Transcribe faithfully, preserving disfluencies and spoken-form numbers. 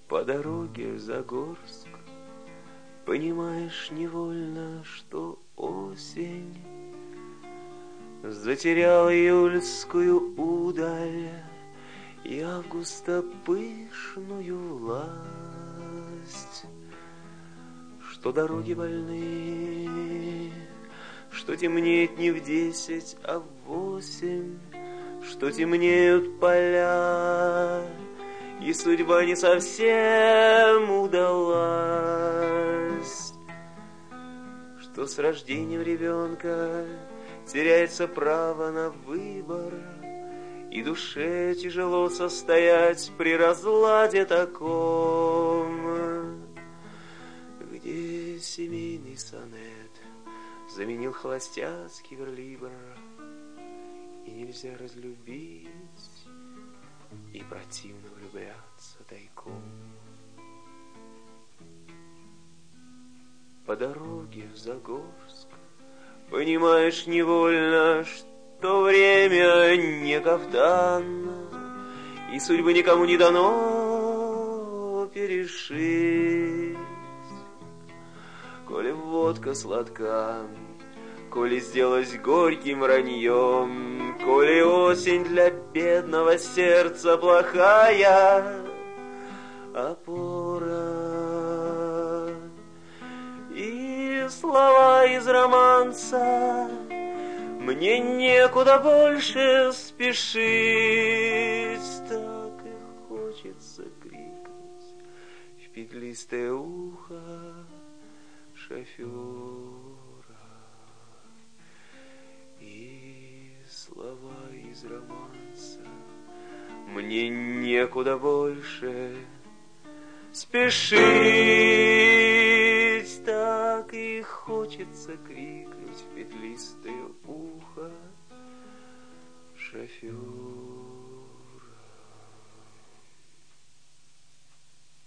По дороге в Загорск понимаешь невольно, что осень затерял июльскую удаль и августа пышную власть, что дороги больны, что темнеет не в десять, а в восемь, что темнеют поля, и судьба не совсем удалась, что с рождением ребенка теряется право на выбор, и душе тяжело состоять при разладе таком, где семейный сонет заменил холостяцкий верлибр, и нельзя разлюбить, и противно влюбляться тайком. По дороге в Загорск понимаешь невольно, что время не кафтан, и судьбы никому не дано перешить. Коли водка сладка, коли сделалась горьким враньем, коли осень для бедного сердца плохая опора, и слова из романса мне некуда больше спешить, так и хочется крикнуть в петлистое ухо шофера. И слова из романса мне некуда больше спешить, так и хочется крикнуть в петлистое ухо шофера.